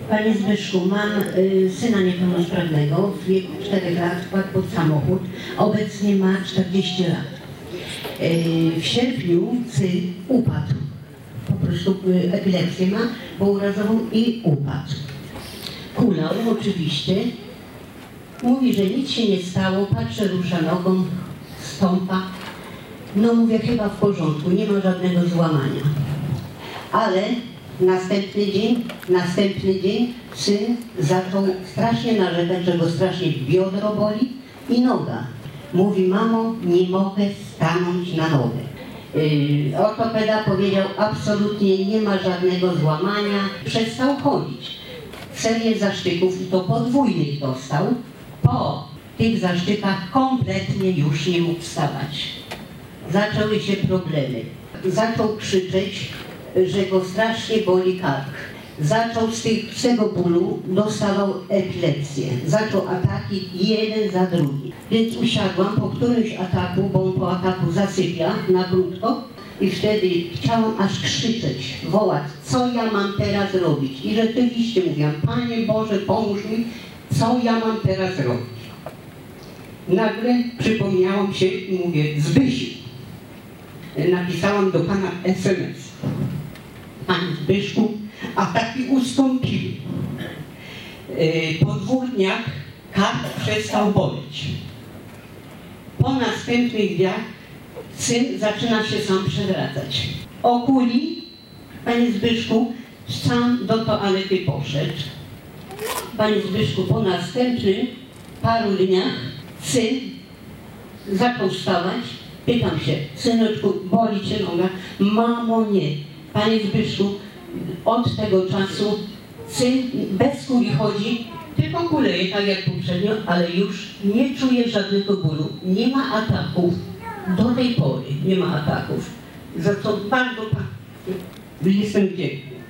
Panie Zbyszku, mam syna niepełnosprawnego, w wieku 4 lat wpadł pod samochód, obecnie ma 40 lat. W sierpniu syn upadł, po prostu epilepsję ma pourazową i upadł. Kulał oczywiście, mówi, że nic się nie stało, patrzę, rusza nogą, stąpa. No mówię, chyba w porządku, nie ma żadnego złamania. Ale następny dzień syn zaczął strasznie narzekać, że go strasznie biodro boli i noga. Mówi, mamo, nie mogę stanąć na nogę. Ortopeda powiedział, absolutnie nie ma żadnego złamania. Przestał chodzić. Serię zaszczyków, i to podwójnych dostał. Po tych zaszczykach kompletnie już nie mógł wstawać. Zaczęły się problemy. Zaczął krzyczeć, że go strasznie boli kark. Zaczął z tego bólu, dostawał epilepsję. Zaczął ataki jeden za drugi. Więc usiadłam po którymś ataku, bo on po ataku zasypia na krótko i wtedy chciałam aż krzyczeć, wołać, co ja mam teraz robić. I rzeczywiście mówiłam, Panie Boże, pomóż mi, co ja mam teraz robić. Nagle przypomniałam się i mówię, Zbysiu. Napisałam do Pana SMS. Panie Zbyszku, ataki ustąpiły. Po 2 dniach kark przestał boleć. Po następnych dniach syn zaczyna się sam przewracać. Okuli, Panie Zbyszku, sam do toalety poszedł. Panie Zbyszku, po następnych paru dniach syn zaczął wstawać. Pytam się, syneczku, boli cię noga? Mamo, nie. Panie Zbyszku, od tego czasu syn bez kuli chodzi, tylko kuleje tak jak poprzednio, ale już nie czuje żadnego bólu. Nie ma ataków. Do tej pory nie ma ataków. Za co bardzo jestem wdzięczny.